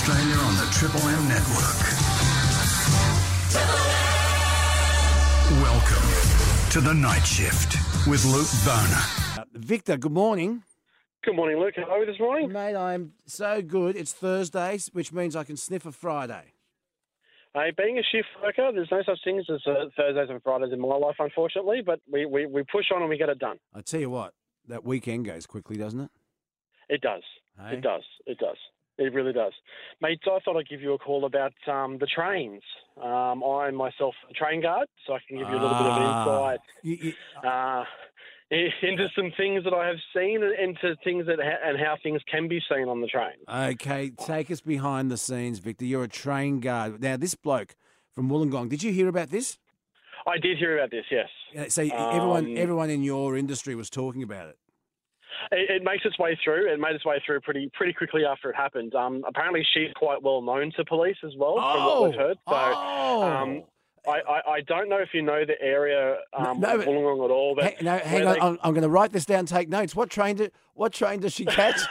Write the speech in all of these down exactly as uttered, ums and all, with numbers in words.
Australia on the Triple M network. Welcome to the Night Shift with Luke Boner. Uh, Victor, good morning. Good morning, Luke. How are you this morning? Mate, I'm so good. It's Thursday, which means I can sniff a Friday. Hey, being a shift worker, there's no such thing as uh, Thursdays and Fridays in my life, unfortunately, but we, we, we push on and we get it done. I tell you what, that weekend goes quickly, doesn't it? It does. Hey? It does. It does. It really does. Mate, I thought I'd give you a call about um, the trains. Um, I'm myself a train guard, so I can give you a little Ah. bit of insight You, you, uh, into some things that I have seen and into things that ha- and how things can be seen on the train. okay, take us behind the scenes, Victor. You're a train guard. Now, this bloke from Wollongong, did you hear about this? I did hear about this, yes. Uh, So everyone, Um, everyone in your industry was talking about it. It, it makes its way through. It made its way through pretty pretty quickly after it happened. Um, apparently, she's quite well known to police as well, from what we've heard. So, oh. um, I, I, I don't know if you know the area um, No, of but- Wollongong at all. But Hey, no, hang where on. they- I'm, I'm going to write this down. Take notes. What train did What train does she catch?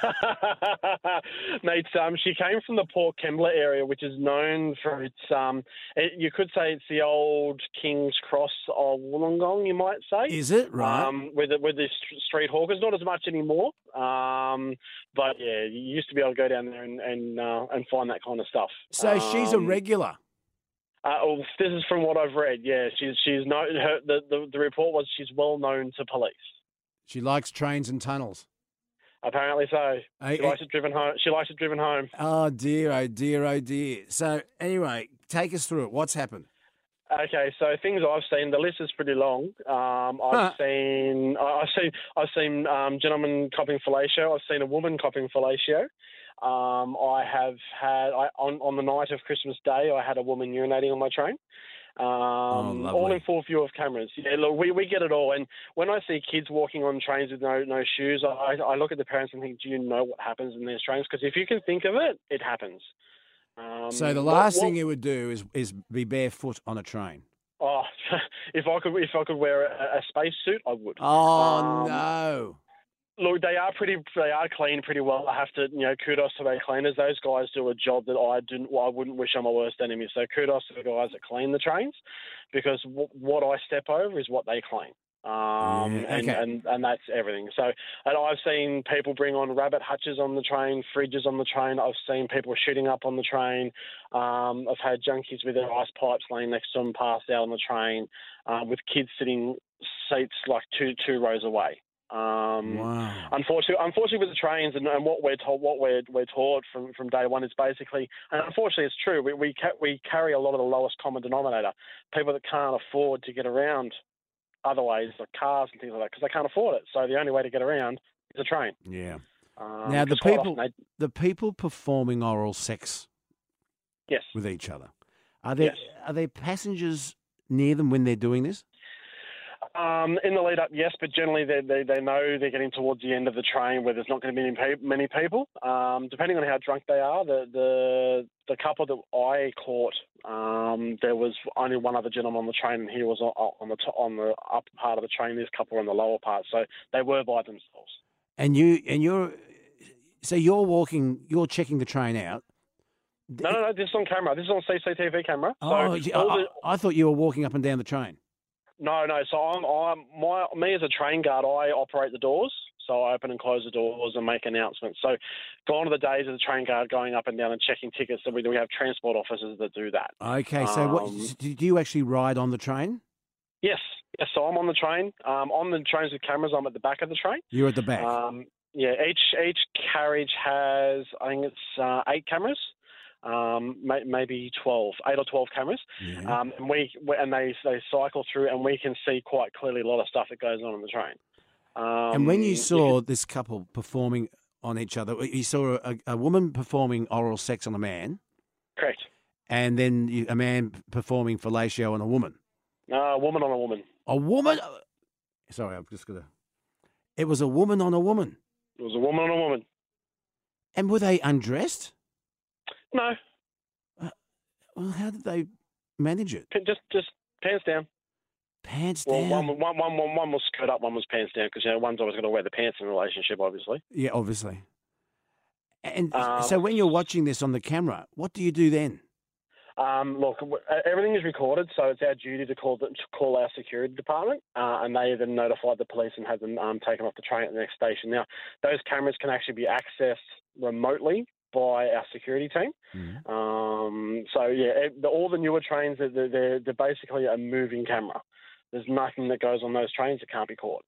Mate, um, she came from the Port Kembla area, which is known for its, um, it, you could say it's the old King's Cross of Wollongong, you might say. Is it right? Um, with the, with the st- street hawkers, not as much anymore. Um, but yeah, you used to be able to go down there and and, uh, and find that kind of stuff. so she's a Um, regular. Uh, well, this is from what I've read. Yeah, she's she's no, her, the, the the report was she's well known to police. She likes trains and tunnels. Apparently so. Hey, She hey. likes it driven home. She likes it driven home. Oh dear, oh dear, oh dear. So anyway, take us through it. What's happened? Okay, so things I've seen, the list is pretty long. Um, I've Huh. seen, I- I've seen, I've seen um, gentlemen copping fellatio. I've seen a woman copping fellatio. Um, I have had I, on on the night of Christmas Day, I had a woman urinating on my train. Um, lovely. all in full view of cameras. Yeah, look, we, we get it all. And when I see kids walking on trains with no no shoes, I, I look at the parents and think, do you know what happens in these trains? Because if you can think of it, it happens. Um, So the what- last what- thing you would do is is be barefoot on a train. Oh, if I could, if I could wear a, a space suit, I would. Oh Um, no! Look, they are pretty, they are clean pretty well. I have to, you know, kudos to their cleaners. Those guys do a job that I didn't, well, I wouldn't wish on my worst enemy. So kudos to the guys that clean the trains, because w- what I step over is what they clean. Um, Yeah, and, okay. and, and that's everything. So, and I've seen people bring on rabbit hutches on the train, fridges on the train. I've seen people shooting up on the train. Um, I've had junkies with their ice pipes laying next to them passed out on the train, um, with kids sitting seats like two two rows away. Um, Wow. Unfortunately, unfortunately, with the trains and, and what we're told, what we're we're taught from, from day one is basically, and unfortunately, it's true. We we, ca- we carry a lot of the lowest common denominator. People that can't afford to get around other ways, like cars and things like that, because they can't afford it. So the only way to get around is a train. Yeah. Um, Now the 'cause quite people, often they- the people performing oral sex yes, with each other, are there Yes. are there passengers near them when they're doing this? um, in the lead up, yes, but generally they, they they know they're getting towards the end of the train where there's not going to be many, pe- many people. Um, depending on how drunk they are, the the the couple that I caught, um, there was only one other gentleman on the train, and he was on, on the to- on the upper part of the train. This couple were on the lower part, so they were by themselves. And you and you're so you're walking, you're checking the train out. No, no, no. This is on camera. This is on C C T V camera. So Oh, yeah, all I, the- I thought you were walking up and down the train. No, no. So I'm, I'm my me as a train guard. I operate the doors, so I open and close the doors and make announcements. So, gone are the days of the train guard going up and down and checking tickets. So we we have transport officers that do that. Okay, so what Um, do you actually ride on the train? Yes, yes. So I'm on the train. Um, on the trains with cameras. I'm at the back of the train. You're at the back. Um, yeah. Each each carriage has, I think it's uh, eight cameras. Um, may, maybe twelve, eight or twelve cameras. yeah. Um, and we and they they cycle through, and we can see quite clearly a lot of stuff that goes on in the train. Um, and when you if saw this couple performing on each other, you saw a, a woman performing oral sex on a man, correct, and then you, a man performing fellatio on a woman. uh, woman on a woman. A woman. Sorry, I'm just gonna. It was a woman on a woman. It was a woman on a woman. And were they undressed? No, Well, how did they manage it? p- just just pants down. Pants Well, down. one, one, one, one, one was skirt up, one was pants down, because you know one's always going to wear the pants in a relationship, obviously. Yeah, obviously. And Um, so when you're watching this on the camera, what do you do then? Um, look, w- everything is recorded, so it's our duty to call the, to call our security department, uh, and they then notify the police and have them um, taken off the train at the next station. Now, those cameras can actually be accessed remotely by our security team. Mm. Um, so yeah, it, the, all the newer trains, they're, they're, they're basically a moving camera. There's nothing that goes on those trains that can't be caught.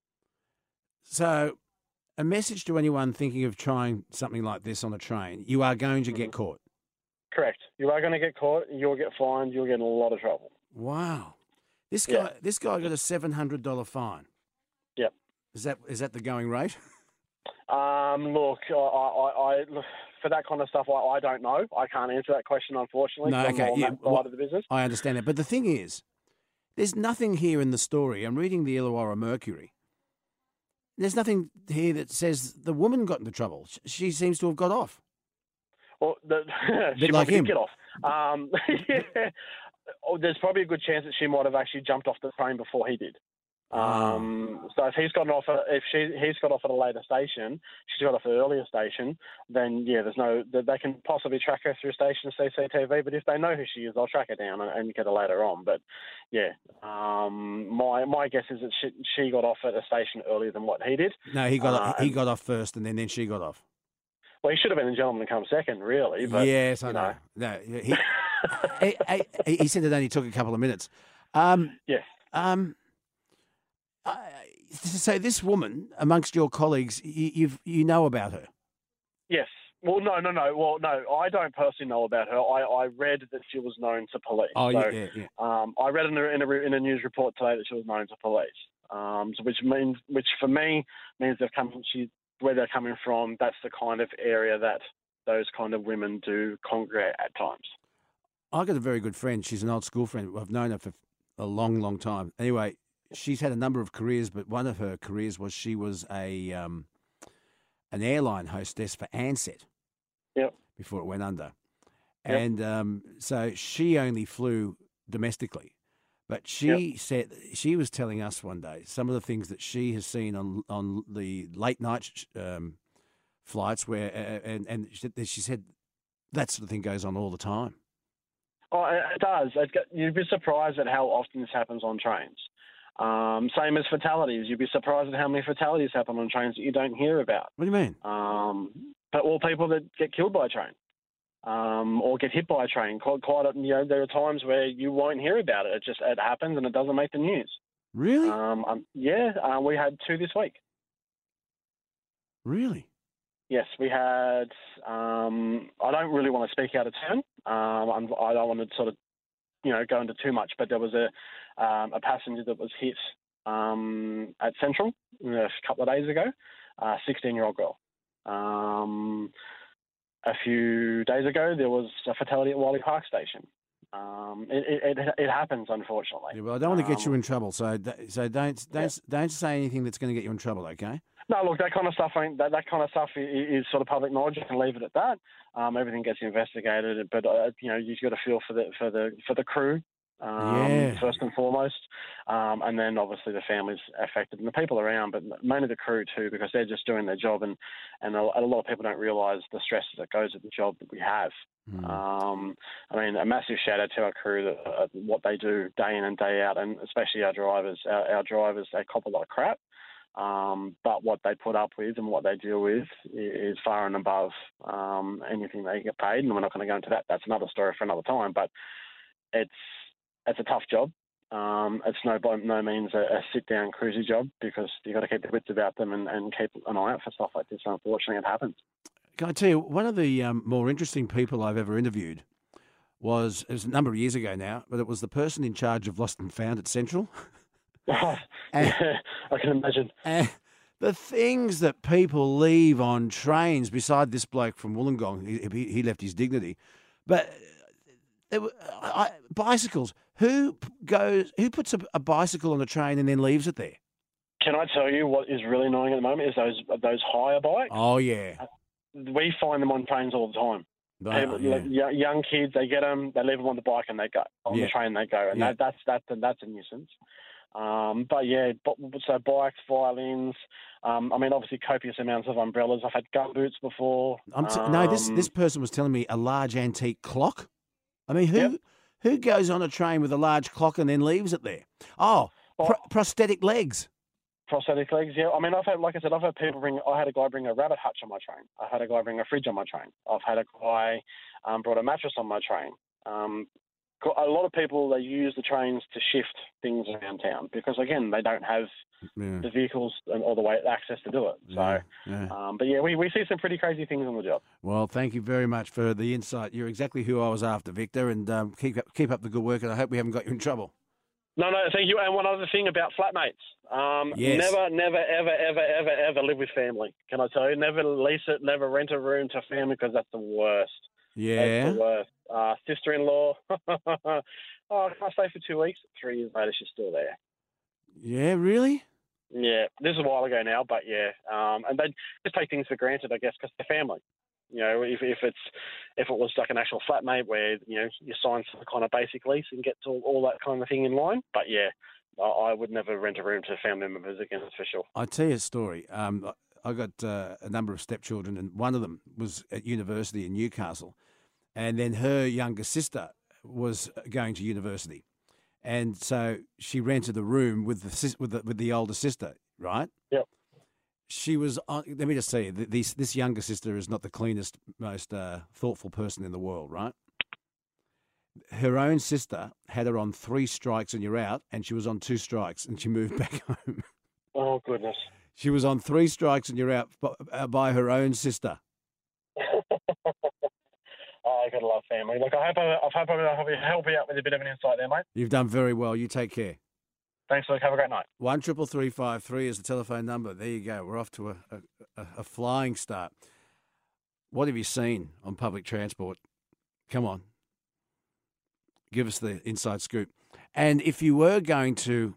So a message to anyone thinking of trying something like this on a train: you are going to get caught. Correct. You are going to get caught. You'll get fined. You'll get in a lot of trouble. Wow, this guy, Yeah. this guy got a seven hundred dollar fine. Yep. Is that is that the going rate? Um, look, I, I, I, for that kind of stuff, I, I don't know. I can't answer that question, unfortunately. No, 'cause I'm okay, not on yeah, that side well, of the business. I understand that, but the thing is, there's nothing here in the story. I'm reading the Illawarra Mercury. There's nothing here that says the woman got into trouble. Sh- She seems to have got off. Well, the, she Bit like probably him. did get off. Um, yeah. Oh, there's probably a good chance that she might have actually jumped off the train before he did. Um, so if he's gotten off, at, if she he's got off at a later station, she's got off at an earlier station, then yeah, there's no they can possibly track her through station C C T V. But if they know who she is, they'll track her down and, and get her later on. But yeah, um, my my guess is that she she got off at a station earlier than what he did. No, he got Uh, he and- got off first, and then then she got off. Well, he should have been a gentleman to come second, really. But, yes, I you know. No, he, he, he, he said it only took a couple of minutes. Um, Yes. um, I, so this woman, amongst your colleagues, you, you've you know about her. Yes. Well, no, no, no. Well, no, I don't personally know about her. I, I read that she was known to police. Oh, so, yeah, yeah, yeah. Um, I read in a, in, a, in a news report today that she was known to police, um, so which means, which for me means they've come. She, where they're coming from, that's the kind of area that those kind of women do congregate at times. I've got a very good friend. She's an old school friend. I've known her for a long, long time. Anyway, she's had a number of careers, but one of her careers was she was a um, an airline hostess for Ansett. Yep. Before it went under. Yep. And um, so she only flew domestically. But she Yep. said, she was telling us one day some of the things that she has seen on on the late night um, flights where, uh, and, and she, she said that sort of thing goes on all the time. Oh, it it does. It, you'd be surprised at how often this happens on trains. Um, same as fatalities. You'd be surprised at how many fatalities happen on trains that you don't hear about. What do you mean? Um, but all people that get killed by a train um, or get hit by a train. Quite, quite, you know, there are times where you won't hear about it. It just it happens and it doesn't make the news. Really? Um, um, yeah, uh, we had two this week. Really? Yes, we had. Um, I don't really want to speak out of turn. Um, I'm, I don't want to sort of, you know, go into too much. But there was a um, a passenger that was hit um, at Central a couple of days ago. A sixteen-year-old girl. Um, a few days ago, there was a fatality at Wiley Park Station. Um, it, it, it, it happens, unfortunately. Yeah, well, I don't want to get you Um, in trouble, so d- so don't don't don't say anything that's going to get you in trouble, okay? No, look, that kind of stuff ain't that, that kind of stuff is, is sort of public knowledge. You can leave it at that. Um, everything gets investigated, but uh, you know you've got to feel for the for the for the crew um, Yeah. first and foremost, um, and then obviously the families affected and the people around, but mainly the crew too, because they're just doing their job, and and a, a lot of people don't realise the stresses that goes with the job that we have. Mm. Um, I mean, a massive shout out to our crew that uh, what they do day in and day out, and especially our drivers. Our, our drivers, they cop a lot of crap. Um, but what they put up with and what they deal with is far and above um, anything they get paid. And we're not going to go into that. That's another story for another time. But it's it's a tough job. Um, it's no by no means a, a sit down cruisy job, because you've got to keep your wits about them and, and keep an eye out for stuff like this. Unfortunately, it happens. Can I tell you, one of the um, more interesting people I've ever interviewed was, it was a number of years ago now, but it was the person in charge of Lost and Found at Central. Oh, And- yeah, I can imagine. And the things that people leave on trains, beside this bloke from Wollongong, he, he he left his dignity, but there were, I, bicycles. Who p- goes? Who puts a, a bicycle on a train and then leaves it there? Can I tell you what is really annoying at the moment is those those hire bikes. Oh yeah, We find them on trains all the time. Oh, People, yeah. like, young, young kids, they get them, they leave them on the bike, and they go on Yeah. the train. They go, and Yeah. that, that's that's that's a nuisance. Um, but yeah, so bikes, violins. Um, I mean, obviously copious amounts of umbrellas. I've had gumboots before. I'm t- um, no, this this person was telling me a large antique clock. I mean, who Yep. who goes on a train with a large clock and then leaves it there? Oh, pro- prosthetic legs. prosthetic legs. Yeah, I mean, I've had, like I said, I've had people bring. I had a guy bring a rabbit hutch on my train. I had a guy bring a fridge on my train. I've had a guy um, brought a mattress on my train. Um, a lot of people, they use the trains to shift things around town because, again, they don't have Yeah. the vehicles and all the way access to do it. So, Yeah, yeah. Um, but yeah, we, we see some pretty crazy things on the job. Well, thank you very much for the insight. You're exactly who I was after, Victor, and um, keep up, keep up the good work. And I hope we haven't got you in trouble. No, no, thank you. And one other thing about flatmates. Um, Yes. Never, never, ever, ever, ever, ever live with family. Can I tell you? Never lease it, never rent a room to family because that's the worst. Yeah. That's the worst. Uh, sister-in-law. Oh, can I stay for two weeks? Three years later, she's still there. Yeah, really? Yeah, this is a while ago now, but yeah. Um, and they just take things for granted, I guess, because they're family. You know, if if it's if it was like an actual flatmate where you know you sign some kind of basic lease and get to all that kind of thing in line. But yeah, I, I would never rent a room to family members again, that's for sure. I'll tell you a story. Um, I got uh, a number of stepchildren, and one of them was at university in Newcastle, and then her younger sister was going to university, and so she rented a room with the sis- with the, with the older sister, right? Yep. She was on. Let me just say, th- this this younger sister is not the cleanest, most uh, thoughtful person in the world, right? Her own sister had her on three strikes and you're out, and she was on two strikes, and she moved back home. Oh goodness. She was on three strikes and you're out b- uh, by her own sister. Oh, I gotta love family. Look, I hope I, I hope I help you help you out with a bit of an insight there, mate. You've done very well. You take care. Thanks, Luke. Have a great night. One triple three five three is the telephone number. There you go. We're off to a, a, a flying start. What have you seen on public transport? Come on. Give us the inside scoop. And if you were going to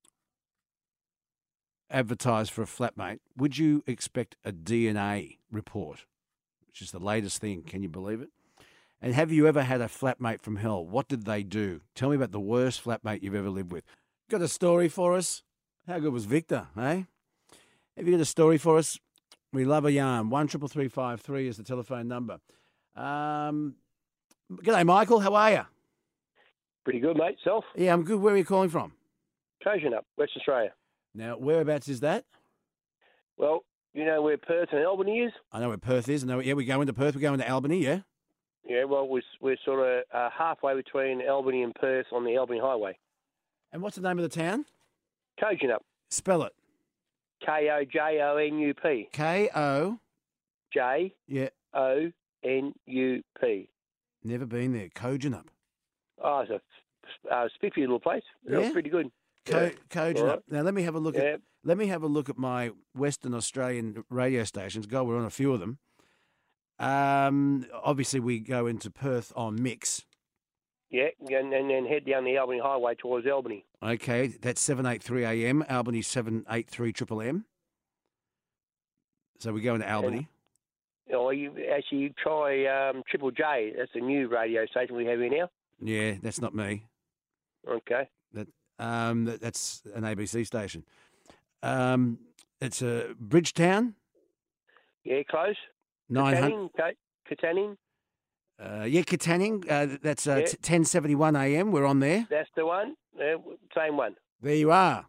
advertise for a flatmate, would you expect a D N A report, which is the latest thing? Can you believe it? And have you ever had a flatmate from hell? What did they do? Tell me about the worst flatmate you've ever lived with. Got a story for us? How good was Victor, eh? Have you got a story for us? We love a yarn. One triple three five three is the telephone number. Um, g'day, Michael. How are you? Pretty good, mate. Self? Yeah, I'm good. Where are you calling from? Kojonup, West Australia. Now, whereabouts is that? Well, you know where Perth and Albany is? I know where Perth is. I know. Yeah, we go into Perth. We go into Albany. Yeah. Yeah, well, we're, we're sort of uh, halfway between Albany and Perth on the Albany Highway. And what's the name of the town? Kojonup. Spell it. K O J O N U P. K O. J Yeah. O N U P. Never been there. Kojonup. Oh, it's a uh, spiffy little place. Yeah? It's pretty good. Co- Yeah. Kojonup. All right. Now let me have a look Yeah. at. Let me have a look at my Western Australian radio stations. God, we're on a few of them. Um, obviously we go into Perth on Mix. Yeah, and, and then head down the Albany Highway towards Albany. Okay, that's seven eighty-three A M. Albany seven eighty-three Triple M. So we go into Albany. Or you actually try um, Triple J. That's a new radio station we have here now. Yeah, that's not me. Okay. That um, that, that's an A B C station. Um, it's a Bridgetown. Yeah, close. Nine hundred. Katanning, Katanning. Uh, yeah, Katanning. Uh, that's uh, Yeah. t- ten seventy-one A M. We're on there. That's the one. Yeah, same one. There you are.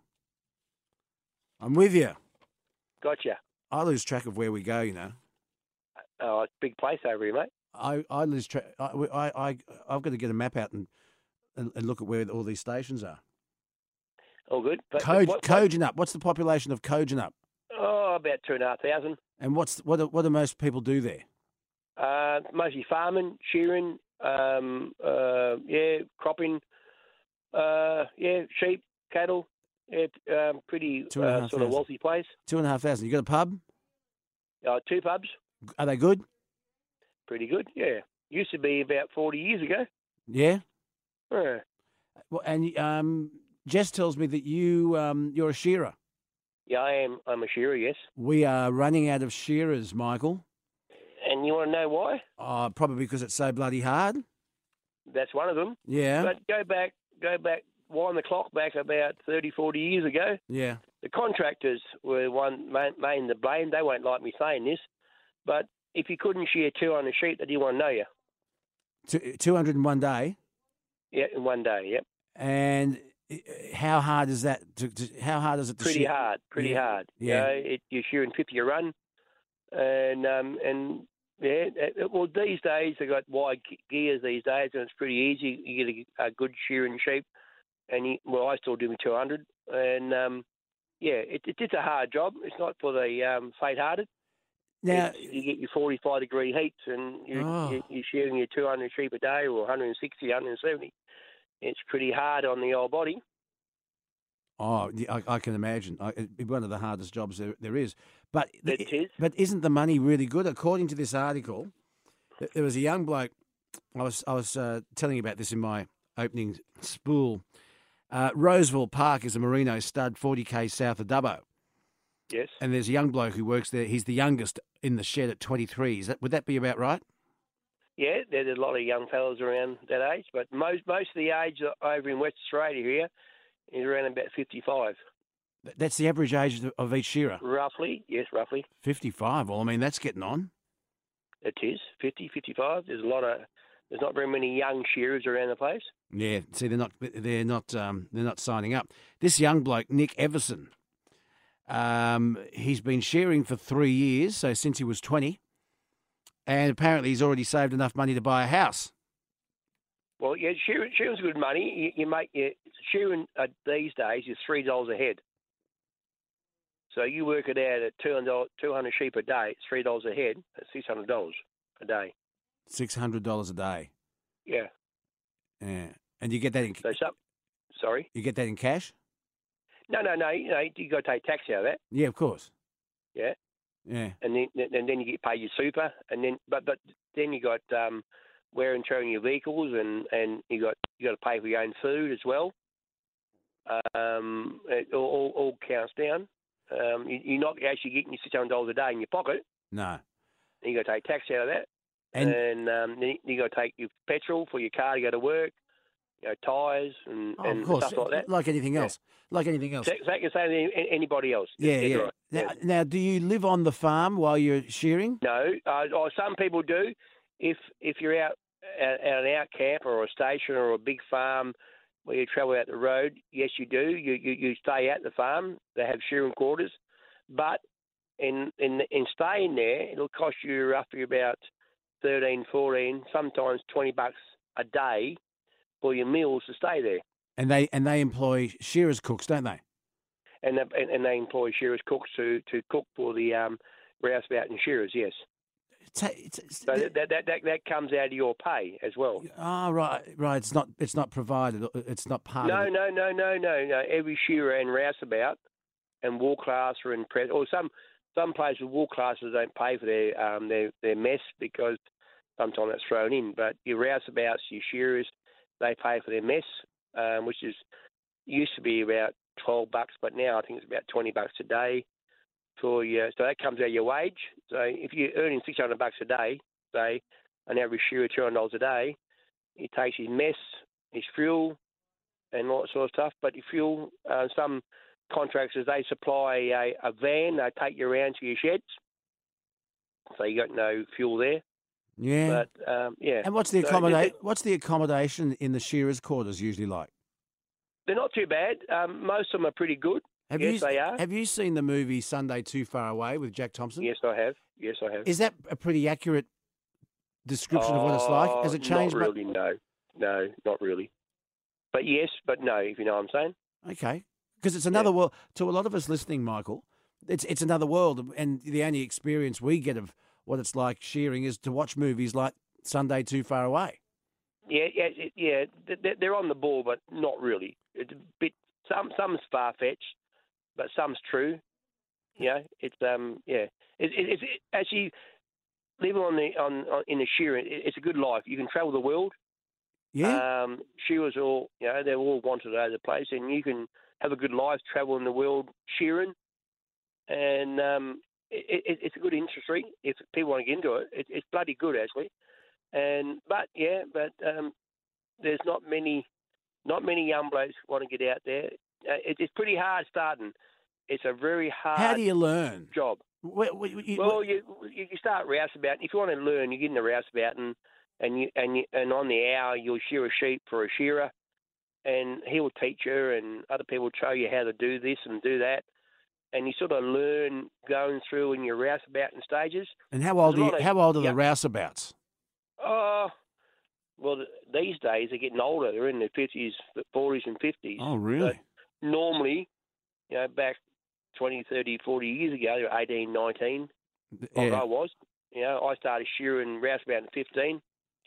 I'm with you. Gotcha. I lose track of where we go. You know. Oh, it's a big place over here, mate. I, I lose track. I, I, I, I've got to get a map out and, and, and look at where all these stations are. All good. But, Coj, but what, what, Kojonup. What's the population of Kojonup? oh, about two and a half thousand. And what's what? Do, what do most people do there? Uh, mostly farming, shearing, um, uh, yeah, cropping, uh, yeah, sheep, cattle. It's um, pretty Two and a uh, half sort of thousand. wealthy place. Two and a half thousand. You got a pub? Uh, two pubs. Are they good? Pretty good, yeah. Used to be about forty years ago. Yeah. Yeah. Well, and um, Jess tells me that you um, you're a shearer. Yeah, I am. I'm a shearer, yes. We are running out of shearers, Michael. And you want to know why? Uh, probably because it's so bloody hard. That's one of them. Yeah. But go back, go back wind the clock back about thirty, forty years ago, Yeah. the contractors were one main, main the blame. They won't like me saying this, but if you couldn't shear two hundred sheep, they didn't want to know you. Two, two hundred in one day. Yeah, in one day. Yep. And uh, how hard is that? To, to, how hard is it to Pretty shear? hard. Pretty Yeah. hard. Yeah. You know, it, you're shearing fifty a run, and um, and yeah. It, well, these days they got wide ge- gears these days, and it's pretty easy. You get a, a good shearing sheep, and you, well, I still do my two hundred, and um, yeah, it, it, it's a hard job. It's not for the um, faint-hearted. Now, It's- you get your forty-five degree heats, and you, Oh. you, you're shearing your two hundred sheep a day, or one hundred sixty, one hundred seventy. It's pretty hard on the old body. oh, yeah, I, I can imagine. I, it'd be one of the hardest jobs there, there is. But It is. But isn't the money really good? According to this article, th- there was a young bloke. I was I was uh, telling you about this in my opening spool. Uh, Roseville Park is a merino stud, forty k south of Dubbo, Yes. and there's a young bloke who works there. He's the youngest in the shed at twenty-three. Is that would that be about right? Yeah, there's a lot of young fellas around that age, but most most of the age over in West Australia here is around about fifty-five. Th- That's the average age of- of each shearer. Roughly, yes, roughly. fifty-five. Well, I mean that's getting on. It is, fifty, fifty-five. There's a lot of, there's not very many young shearers around the place. Yeah, see, they're not they're not um, they're not signing up. This young bloke, Nick Everson, um, he's been shearing for three years, so since he was twenty, and apparently he's already saved enough money to buy a house. Well, yeah, shearing, shearing's good money. You, you make your shearing uh, these days is three dollars a head. So you work it out at two hundred, two hundred sheep a day. It's three dollars a head. That's six hundred dollars a day. Six hundred dollars a day. Yeah. Yeah, and you get that in So some, sorry. you get that in cash. No, no, no. You know, you got to take tax out of that. Yeah, of course. Yeah. Yeah, And then and then you get paid your super, and then but but then you got um, wear and tear on your vehicles, and, and you got you got to pay for your own food as well. Um, it all, all, all counts down. Um, you, you're not actually getting your six hundred dollars a day in your pocket. no. You got to take tax out of that, And and um, then you got to take your petrol for your car to go to work, you know, tyres and, oh, and of course, stuff like that. like anything Yeah. else, like anything else. So, so you can say to any- anybody else. Yeah, That's yeah. right. Now, Yeah. now, do you live on the farm while you're shearing? No, uh, or some people do. If if you're out at, at an out camp or a station or a big farm where you travel out the road, yes, you do. You you, you stay at the farm. They have shearing quarters, but in in in staying there, it'll cost you roughly about thirteen, fourteen, sometimes twenty bucks a day for your meals to stay there. And they and they employ shearers cooks, don't they? And they, and, and they employ shearers cooks to, to cook for the um, rouseabout and shearers. Yes. It's, it's, it's, So that, that that that comes out of your pay as well. oh, right, right. It's not. It's not provided. It's not part No, of it. no, no, no, no, no. Every shearer and rouseabout and wool classer and press, or some some places wool classers don't pay for their um their, their mess because sometimes that's thrown in. But your rouseabouts, your shearers, they pay for their mess, um, which is used to be about twelve bucks, but now I think it's about twenty bucks a day for your. So that comes out of your wage. So if you're earning six hundred bucks a day, say an average shearer two hundred dollars a day, he takes his mess, his fuel, and all that sort of stuff. But your fuel, uh, some contractors, they supply a, a van, they take you around to your sheds. So you got no fuel there. Yeah. But, um, yeah. and what's the So accommodate? it- What's the accommodation in the shearers' quarters usually like? They're not too bad. Um, most of them are pretty good. Have Yes, you they are. Have you seen the movie Sunday Too Far Away with Jack Thompson? Yes, I have. Yes, I have. Is that a pretty accurate description of what it's like? Has it Oh, changed? Not much? really, no. No, not really. But yes, but no, if you know what I'm saying. Okay, because it's another world to a lot of us listening, Michael. It's it's another world, and the only experience we get of what it's like shearing is to watch movies like Sunday Too Far Away. Yeah, yeah, it- yeah. they- They're on the ball, but not really. It's a bit. Some some's far fetched, but some's true. You know, it's um, yeah. It, it, it's it, actually living on the on, on in the shearing. It, it's a good life. You can travel the world. Yeah, Um, shearers all, you know, they're all wanted over the place, and you can have a good life traveling the world shearing. And um, it, it, it's a good industry if people want to get into it. it. It's bloody good actually. And but yeah, but um, there's not many Not many young blokes want to get out there. Uh, it, it's pretty hard starting. It's a very hard How do you learn? job. Wh- wh- you- Well, you you you start rouseabout. If you want to learn, you get in the rouseabout, and and you and you, and on the hour you'll shear a sheep for a shearer, and he will teach you, and other people will show you how to do this and do that, and you sort of learn going through in your rouseabout and stages. and how old there's a are you, lot of how old are the young- rouseabouts? Oh, well, th- these days they're getting older. They're in their fifties, forties, and fifties. Oh, really? Normally, you know, back twenty, thirty, forty years ago, they were eighteen, nineteen. Like Yeah. I was. You know, I started shearing rouseabout at fifteen,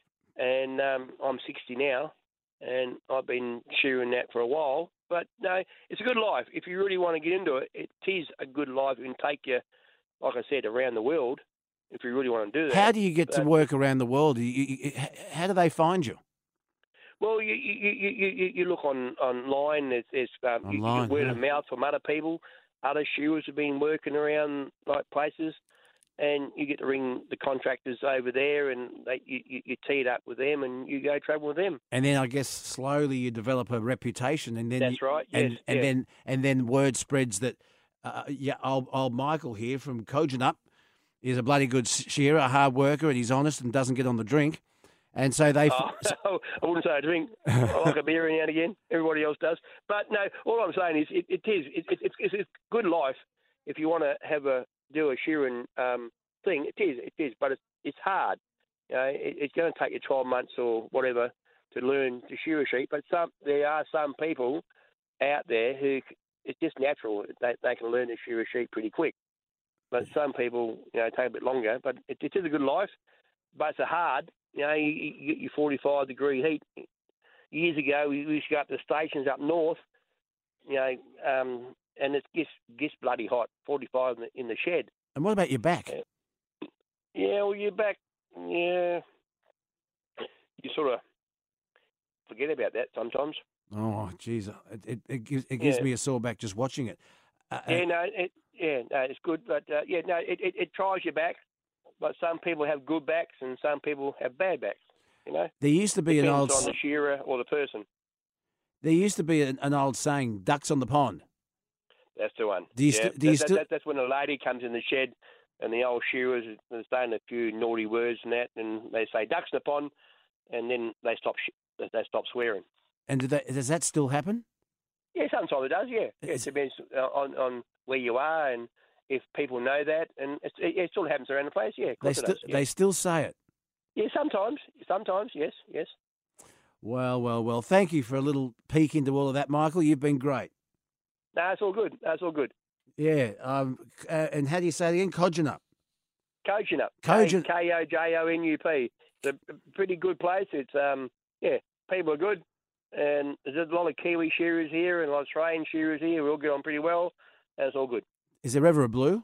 and um, I'm sixty now, and I've been shearing that for a while. But no, it's a good life. If you really want to get into it, it is a good life. It can take you, like I said, around the world if you really want to do that. How do you get to But- work around the world? You, you, you- how do they find you? Well, you you, you, you, you look on online. There's, there's um, you- you Online, get word yeah. of mouth from other people. Other shearers have been working around like places, and you get to ring the contractors over there, and they, you, you, you tee it up with them, and you go travel with them. And then I guess slowly you develop a reputation, and then That's you- right. and Yes, and yeah. then and then word spreads that uh, yeah, old, old Michael here from Kojonup is a bloody good shearer, a hard worker, and he's honest and doesn't get on the drink, and so they. Oh, I wouldn't say I drink. I like a beer every now and again. Everybody else does. But no, all I'm saying is it, it is it, it, it's, it's a good life if you want to have a do a shearing um, thing. It is, it is, but it's it's hard. You know, it, it's going to take you twelve months or whatever to learn to shear a sheep. But some there are some people out there who c- it's just natural. They they can learn to shear a sheep pretty quick. But some people, you know, take a bit longer. But it, it is a good life, but it's a hard. You know, you, you get your forty-five degree heat. Years ago, we used to go up to stations up north, you know, um, and it gets gets bloody hot, forty-five in the, in the shed. And what about your back? Yeah. Yeah, well, you're back. Yeah, you sort of forget about that sometimes. Oh, geez, it it, it gives it gives Yeah. me a sore back just watching it. Uh, uh, Yeah, no, it, yeah, no, it's good, but uh, yeah, no, it, it, it tries your back. But some people have good backs, and some people have bad backs. You know, there used to be an depends old on the shearer or the person. there used to be an, an old saying, "Ducks on the pond." That's the one. Do you yeah, sti- do you that, that- still- that- that's when a lady comes in the shed, and the old shearers are saying a few naughty words and that, and they say ducks in the pond, and then they stop sh- they stop swearing. And do they, does that still happen? Yeah, sometimes it does. Yeah, yeah Is- it depends uh, on on where you are and if people know that, and it's, it, it still happens around the place. Yeah, of They course it still does. Yeah. they still say it. yeah, sometimes, sometimes, yes, yes. Well, well, well. Thank you for a little peek into all of that, Michael. You've been great. No, it's all good. No, it's all good. Yeah. Um. Uh, and how do you say it again? Kojonup. Kojonup. Kojonup. K O J O N U P. It's a pretty good place. It's um yeah, people are good, and there's a lot of Kiwi shearers here and a lot of Australian shearers here. We all get on pretty well. And it's all good. Is there ever a blue?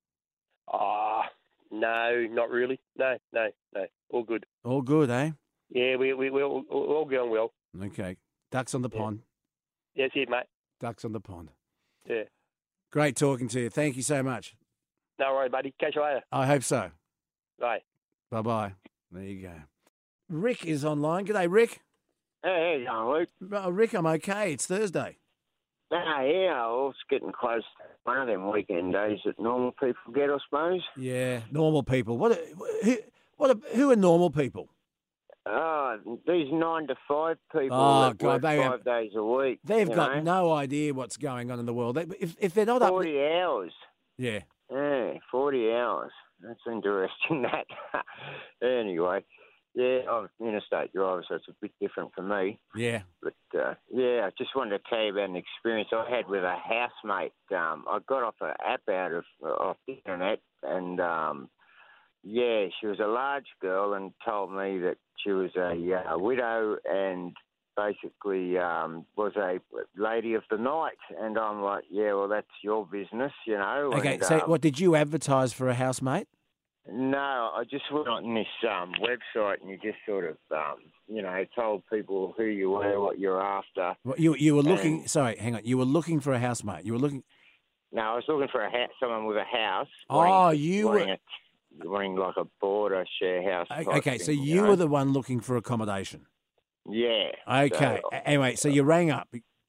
Ah, no, not really. No, no, no. All good. All good, eh? Yeah, we we we all, we all get on well. Okay. Ducks on the Yeah. pond. That's it, mate. Ducks on the pond. Yeah. Great talking to you. Thank you so much. No worries, buddy. Catch you later. I hope so. Bye. Bye bye. There you go. Rick is online. G'day, Rick. Hey, hey, uh, Luke. Oh, Rick, I'm okay. It's Thursday. Ah, yeah, well, it's getting close to one of them weekend days that normal people get, I suppose. Yeah, normal people. What? Are, who? What? Are, who are normal people? Ah, these nine to five people Oh, that God, work they five have- days a week. They've you got know? no idea what's going on in the world. They, if if they're not up, forty hours. yeah. Yeah, forty hours. That's interesting. That. Anyway, yeah, I'm an interstate driver, so it's a bit different for me. Yeah. But uh, yeah, I just wanted to tell you about an experience I had with a housemate. Um, I got off an app out of off the internet, and um, yeah, she was a large girl, and told me that she was a, uh, widow and basically um, was a lady of the night. And I'm like, yeah, well, that's your business, you know. Okay. And, So, um, what did you advertise for a housemate? no, I just went on this um, website, and you just sort of, um, you know, told people who you were, what you're after. What, you you were looking. Um, sorry, hang on. You were looking for a housemate. You were looking. No, I was looking for a ha- someone with a house. Oh, wanting, you wanting were- a, wanting like a border share house. type Okay, so thing, you know? were the one looking for accommodation. Yeah. Okay. So, A- anyway, so you rang up.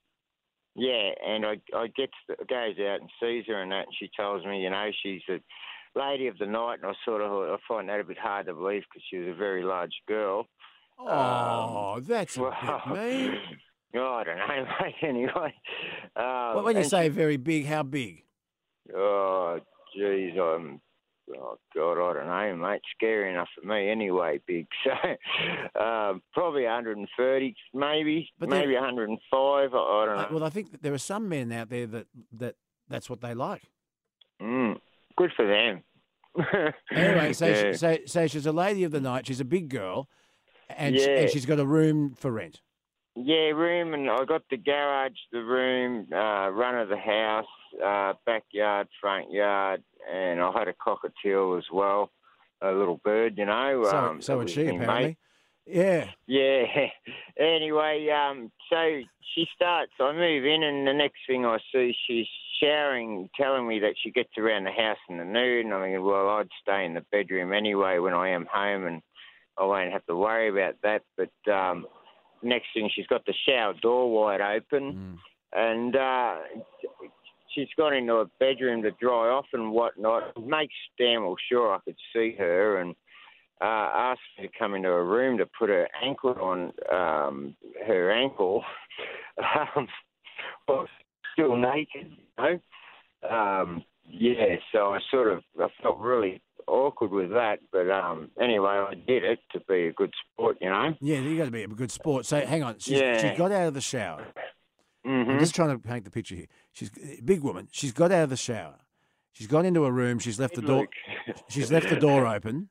yeah, and I I get goes out and sees her and that, and she tells me, you know, she's a lady of the night, and I sort of I find that a bit hard to believe because she was a very large girl. Oh, Um, that's a well, bit mean. Oh, I don't know, mate. Anyway, um, Well, when you and say she- very big, how big? oh, geez, I'm. Oh God, I don't know, mate. Scary enough for me, anyway. Big, so um, probably one hundred thirty, maybe, But then- maybe one hundred five. I, I don't Uh, know. well, I think that there are some men out there that, that that's what they like. Mm, good for them. Anyway, so, yeah. she, so so she's a lady of the night. She's a big girl, and she, Yeah. and she's got a room for rent. Yeah, room, and I got the garage, the room, uh, run of the house, uh, backyard, front yard, and I had a cockatiel as well, a little bird, you know. So um, so that would was she me, apparently. mate. Yeah. Yeah. Anyway, um, so she starts. I move in, and the next thing I see, she's showering, telling me that she gets around the house in the nude. And I mean, well, I'd stay in the bedroom anyway when I am home, and I won't have to worry about that. But um, next thing, she's got the shower door wide open, Mm. and uh, she's gone into a bedroom to dry off and whatnot. It makes damn well sure I could see her, and uh, asked me to come into a room to put her anklet on um, her ankle. um, well, still naked, you know. Um, yeah, so I sort of I felt really awkward with that, but um, anyway, I did it to be a good sport, you know. Yeah, you got to be a good sport. So hang on, she's, Yeah. she got out of the shower. Mm-hmm. I'm just trying to paint the picture here. She's a big woman. She's got out of the shower. She's gone into a room. She's left the door. She's left the door open.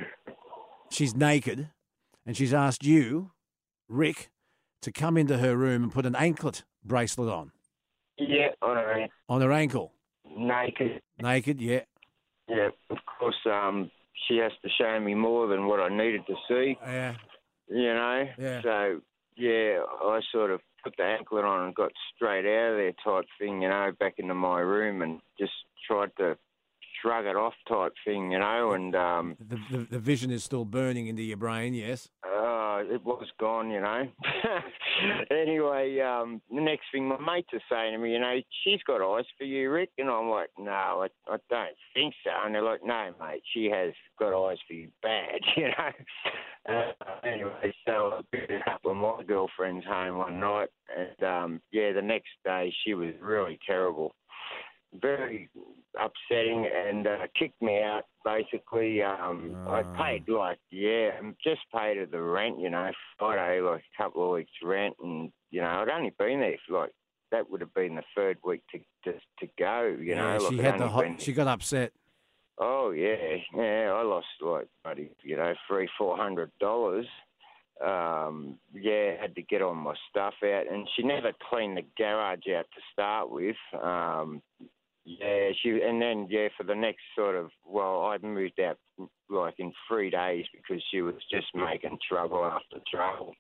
She's naked, and she's asked you, Rick, to come into her room and put an anklet bracelet on Yeah, on her on her ankle. naked. Naked, yeah. Yeah, of course. Um, she has to show me more than what I needed to see. Yeah. You know. Yeah. So yeah, I sort of put the anklet on and got straight out of there, type thing. You know, back into my room and just tried to shrug it off, type thing. You know, and um, The, the the vision is still burning into your brain. Yes. uh, it was gone. You know. Anyway, um, the next thing my mates are saying to me, you know, she's got eyes for you, Rick, and I'm like, no, I, I don't think so. And they're like, no, mate, she has got eyes for you bad, you know. Uh, anyway, so I picked a couple of my girlfriends home one night, and um, yeah, the next day she was really terrible, very upsetting, and uh, kicked me out. Basically, um, Uh. I paid like yeah, just paid her the rent, you know, Friday, like a couple of weeks rent, and you know, I'd only been there for like that would have been the third week to to, to go, you yeah. know. She like, had I'd the only hot, been- she got upset. Oh yeah, yeah. I lost like bloody, you know, three, four hundred dollars. Um, yeah, had to get all my stuff out, and she never cleaned the garage out to start with. Um, yeah, she, and then yeah, for the next sort of, well, I moved out like in three days because she was just making trouble after trouble.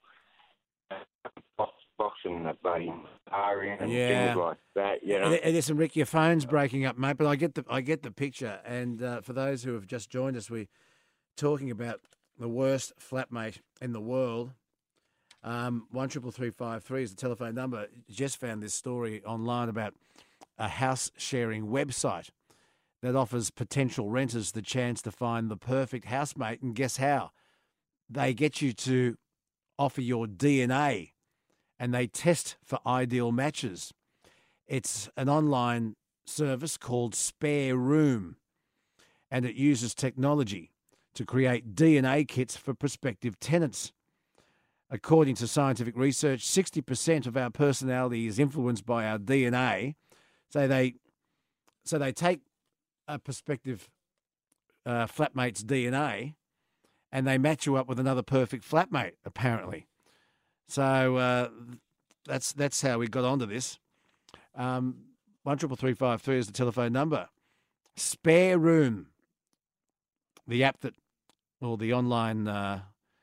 Box, boxing the bloody car in and Yeah. things like that, you know. Hey, hey, Listen, Rick, your phone's breaking up, mate. But I get the I get the picture. And uh, for those who have just joined us, we're talking about the worst flatmate in the world. Um, one triple three five three is the telephone number. Just found this story online about a house sharing website that offers potential renters the chance to find the perfect housemate. And guess how? They get you to offer your D N A, and they test for ideal matches. It's an online service called Spare Room, and it uses technology to create D N A kits for prospective tenants. According to scientific research, sixty percent of our personality is influenced by our D N A. So they, so they take a prospective uh, flatmate's D N A, and they match you up with another perfect flatmate, apparently. So uh, that's that's how we got onto this. Um, one triple three five three is the telephone number. Spare Room, the app that, or the online uh,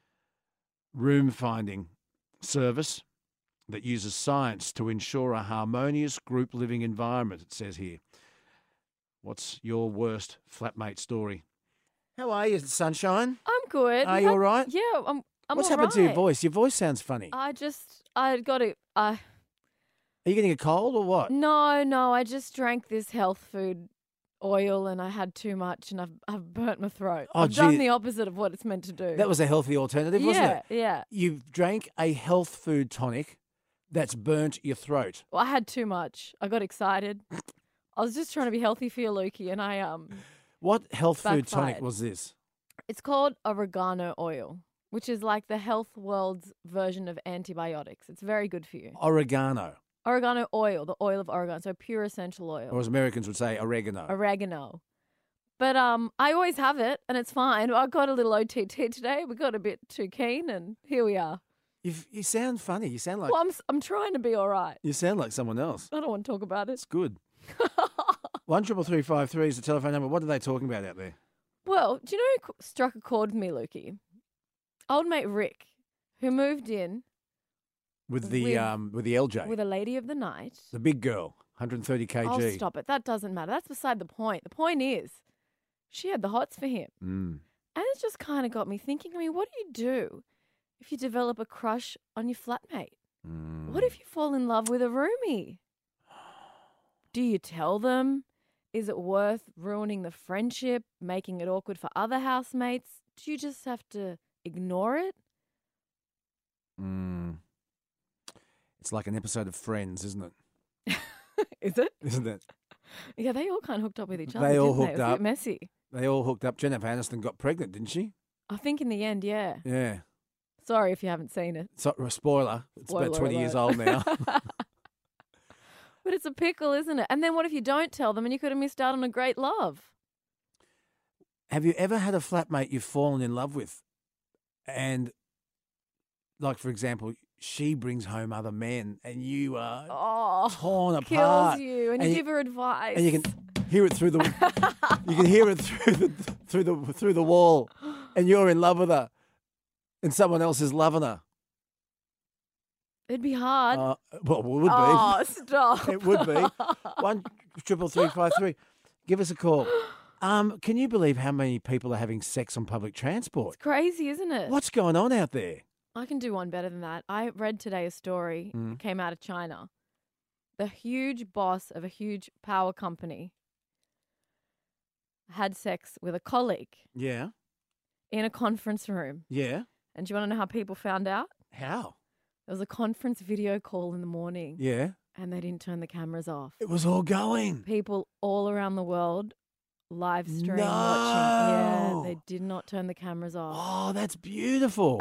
room finding service that uses science to ensure a harmonious group living environment. It says here. What's your worst flatmate story? How are you, Sunshine? I'm good. Are We've you had- all right? Yeah, um, I'm What's all happened to your right. voice? Your voice sounds funny. I just, I got to, I, Are you getting a cold or what? no, no, I just drank this health food oil and I had too much and I've, I've burnt my throat. Oh, I've done gee. the opposite of what it's meant to do. That was a healthy alternative, wasn't yeah, it? yeah. You drank a health food tonic that's burnt your throat. Well, I had too much. I got excited. I was just trying to be healthy for you, Lukey, and I, um, What health food tonic Backfired. was this? it's called oregano oil, which is like the health world's version of antibiotics. It's very good for you. Oregano, Oregano oil, the oil of Oregon, so pure essential oil. or as Americans would say, oregano. Oregano. But um, I always have it, and it's fine. I got a little O T T today. We got a bit too keen, and here we are. You've, you sound funny. You sound like Well, I'm s- I'm trying to be all right. you sound like someone else. I don't want to talk about it. It's good. One triple three five three is the telephone number. What are they talking about out there? Well, do you know who c- struck a chord with me, Lukey? Old mate Rick, who moved in With the With- um with the L J, with a lady of the night. the big girl, one hundred thirty Oh, kilograms. stop it. That doesn't matter. That's beside the point. The point is, she had the hots for him. Mm. And it just kind of got me thinking, I mean, what do you do if you develop a crush on your flatmate? Mm. What if you fall in love with a roomie? Do you tell them? Is it worth ruining the friendship, making it awkward for other housemates? Do you just have to ignore it? Mm. It's like an episode of Friends, isn't it? Is it? Isn't it? Yeah, they all kind of hooked up with each other. They all didn't hooked they? It was a up. bit messy. They all hooked up. Jennifer Aniston got pregnant, didn't she? I think in the end, yeah. Yeah. Sorry if you haven't seen it. So, spoiler. It's about Spoiler twenty years alert. old now. But it's a pickle, isn't it? And then what if you don't tell them and you could have missed out on a great love? Have you ever had a flatmate you've fallen in love with? And, like, for example, she brings home other men and you are Oh, torn kills apart. you, and, and you you- give her advice. And you can hear it through the you can hear it through the through the through the wall, and you're in love with her, and someone else is loving her. It'd be hard. Uh, well, it would be. Oh, stop. It would be. One triple three five three. Give us a call. Um, can you believe how many people are having sex on public transport? It's crazy, isn't it? What's going on out there? I can do one better than that. I read today a story Mm. that came out of China. The huge boss of a huge power company had sex with a colleague Yeah, in a conference room. yeah. And do you want to know how people found out? How? There was a conference video call in the morning Yeah, and they didn't turn the cameras off. it was all going. People all around the world live stream watching. Yeah, No. they did not turn the cameras off. Oh, that's beautiful.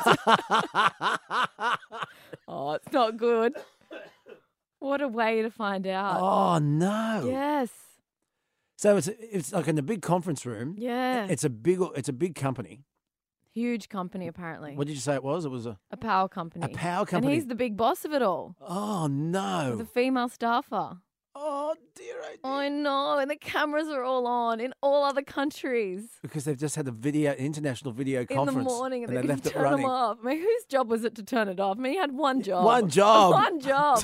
Oh, it's not good. What a way to find out. Oh no. Yes. So it's it's like in a big conference room. Yeah. It's a big it's a big company. Huge company, apparently. What did you say it was? It was a A power company. a power And company. he's the big boss of it all. Oh no. With a female staffer. Oh dear, oh dear. I know. And the cameras are all on in all other countries. Because they've just had a video international video In conference the morning, and, and they, they didn't left it turn running. them off. I mean, whose job was it to turn it off? I mean, he had one job. One job. One job.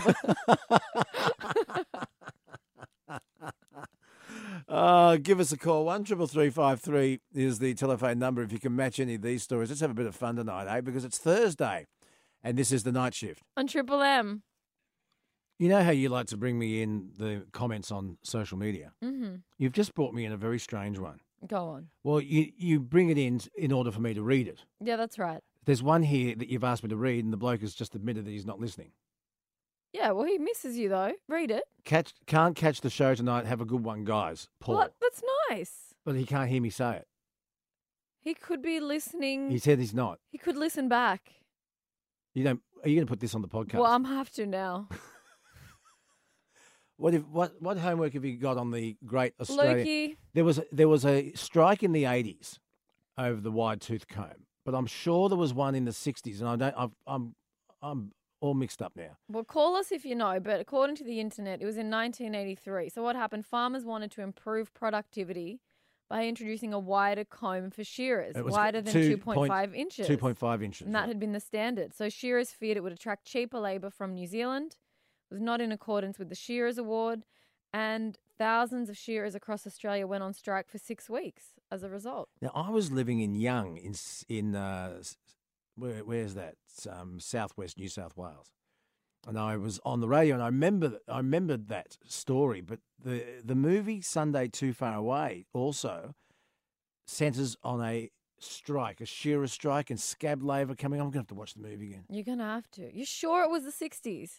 Uh, give us a call. One triple three five three is the telephone number if you can match any of these stories. Let's have a bit of fun tonight, eh? Because it's Thursday, and this is the night shift. On Triple M. You know how you like to bring me in the comments on social media? Mm-hmm. You've just brought me in a very strange one. Go on. Well, you, you bring it in in order for me to read it. Yeah, that's right. There's one here that you've asked me to read, and the bloke has just admitted that he's not listening. Yeah, well, he misses you, though. Read it. Catch, can't catch the show tonight. Have a good one, guys. Paul. What? That's nice. But he can't hear me say it. He could be listening. He said he's not. He could listen back. You don't. Are you going to put this on the podcast? Well, I'm have to now. What if what what homework have you got on the Great Australia? Lukey. There was there was a strike in the eighties over the wide tooth comb, but I'm sure there was one in the sixties, and I don't. I've, I'm I'm all mixed up now. Well, call us if you know, but according to the internet, it was in nineteen eighty-three. So what happened? Farmers wanted to improve productivity by introducing a wider comb for shearers, It was wider than two two point five inches. Two point five inches. And that right. had been the standard. So shearers feared it would attract cheaper labour from New Zealand. It was not in accordance with the Shearers Award, and thousands of shearers across Australia went on strike for six weeks as a result. Now I was living in Young in s- in uh, s- Where, where's that? It's, um, southwest New South Wales. And I was on the radio, and I remember I remembered that story. But the the movie Sunday Too Far Away also centres on a strike, a shearer strike, and scab labour coming on. I'm going to have to watch the movie again. You're going to have to. You sure it was the sixties?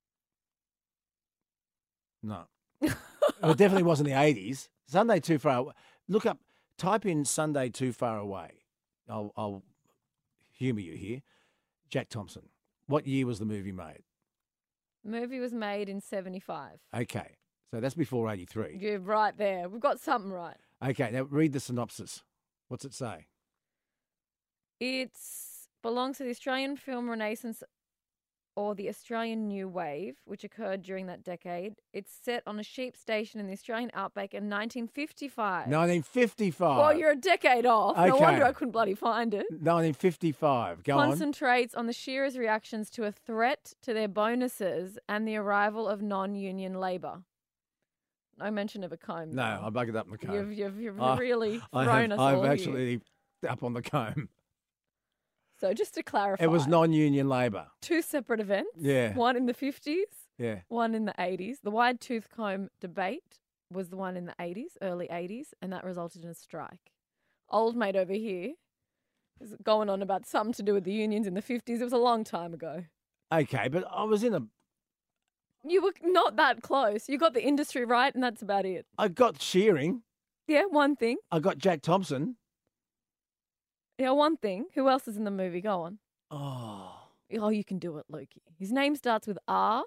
No. It definitely wasn't the eighties. Sunday Too Far Away. Look up, type in Sunday Too Far Away. I'll, I'll humour you here. Jack Thompson. What year was the movie made? The movie was made in seventy-five. Okay. So that's before eighty-three. You're right there. We've got something right. Okay. Now read the synopsis. What's it say? It belongs to the Australian film Renaissance or the Australian New Wave, which occurred during that decade. It's set on a sheep station in the Australian outback in nineteen fifty-five. nineteen fifty-five. Well, you're a decade off. No Okay. wonder I couldn't bloody find it. nineteen fifty-five. Go on. Concentrates on the shearers' reactions to a threat to their bonuses and the arrival of non-union labour. No mention of a comb. No, though. I buggered up on the comb. You've, you've, you've I- really I thrown have, us all I've here. actually up on the comb. So just to clarify, It was non-union labour. two separate events. Yeah. One in the fifties, Yeah. one in the eighties. The wide tooth comb debate was the one in the eighties, early eighties, and that resulted in a strike. Old mate over here is going on about something to do with the unions in the fifties. It was a long time ago. Okay, but I was in a. You were not that close. You got the industry right, and that's about it. I got shearing. Yeah, one thing. I got Jack Thompson. Yeah, one thing. Who else is in the movie? Go on. Oh. Oh, you can do it, Loki. His name starts with R.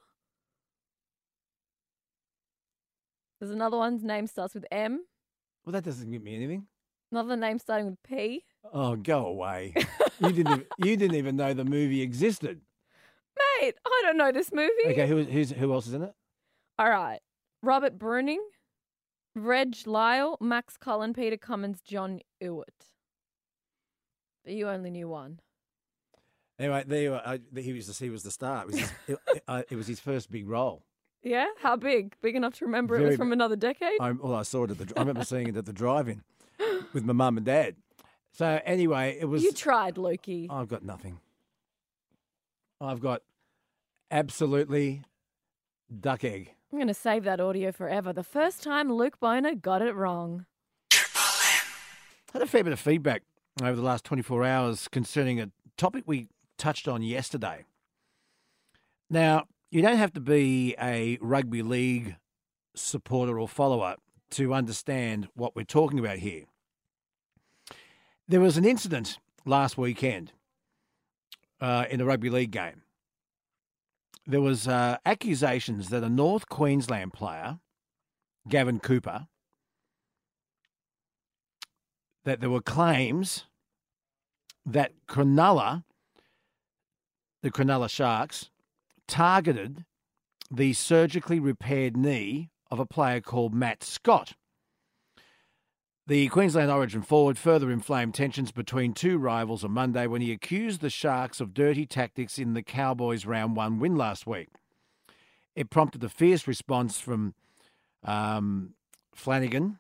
There's another one's name starts with M. Well, that doesn't give me anything. Another name starting with P. Oh, go away. you didn't. Even, you didn't even know the movie existed. Mate, I don't know this movie. Okay, who who's, who else is in it? All right. Robert Bruning, Reg Lyle, Max Cullen, Peter Cummins, John Ewart. But you only knew one. Anyway, there you are. I, he was the, he was the star. It was his, it, uh, it was his first big role. Yeah? How big? Big enough to remember it Very was from big. another decade? I, well, I saw it at the. I remember seeing it at the drive-in with my mum and dad. So anyway, it was. You tried, Loki. I've got nothing. I've got absolutely duck egg. I'm going to save that audio forever. The first time Luke Boner got it wrong. Had a fair bit of feedback over the last twenty-four hours concerning a topic we touched on yesterday. Now, you don't have to be a rugby league supporter or follower to understand what we're talking about here. There was an incident last weekend uh, in a rugby league game. There was uh, accusations that a North Queensland player, Gavin Cooper, that there were claims that Cronulla, the Cronulla Sharks, targeted the surgically repaired knee of a player called Matt Scott. The Queensland Origin forward further inflamed tensions between two rivals on Monday when he accused the Sharks of dirty tactics in the Cowboys' round one win last week. It prompted a fierce response from um, Flanagan,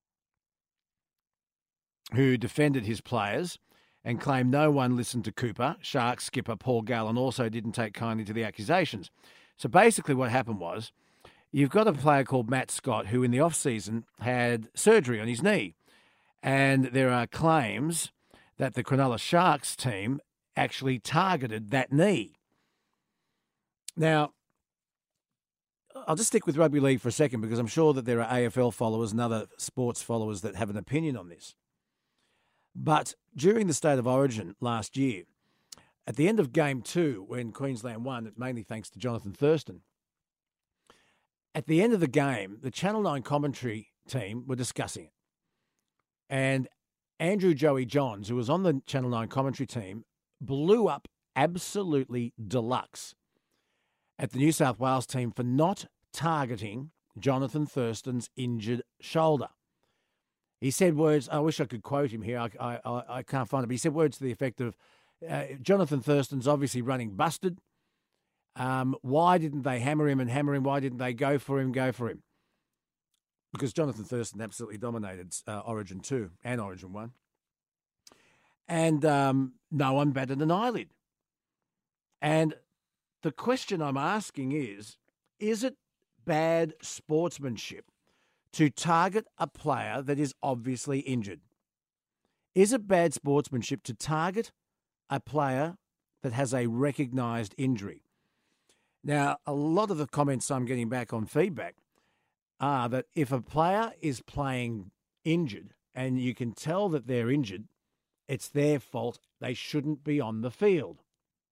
who defended his players and claimed no one listened to Cooper. Sharks skipper Paul Gallen also didn't take kindly to the accusations. So basically what happened was you've got a player called Matt Scott who in the off-season had surgery on his knee. And there are claims that the Cronulla Sharks team actually targeted that knee. Now, I'll just stick with rugby league for a second because I'm sure that there are A F L followers and other sports followers that have an opinion on this. But during the State of Origin last year, at the end of game two, when Queensland won, mainly thanks to Jonathan Thurston, at the end of the game, the Channel nine commentary team were discussing it. And Andrew Joey Johns, who was on the Channel nine commentary team, blew up absolutely deluxe at the New South Wales team for not targeting Jonathan Thurston's injured shoulder. He said words, I wish I could quote him here, I, I, I can't find it, but he said words to the effect of, uh, Jonathan Thurston's obviously running busted. Um, why didn't they hammer him and hammer him? Why didn't they go for him, go for him? Because Jonathan Thurston absolutely dominated uh, Origin two and Origin one. And um, no one batted an eyelid. And the question I'm asking is, is it bad sportsmanship to target a player that is obviously injured? Is it bad sportsmanship to target a player that has a recognised injury? Now, a lot of the comments I'm getting back on feedback are that if a player is playing injured and you can tell that they're injured, it's their fault. They shouldn't be on the field.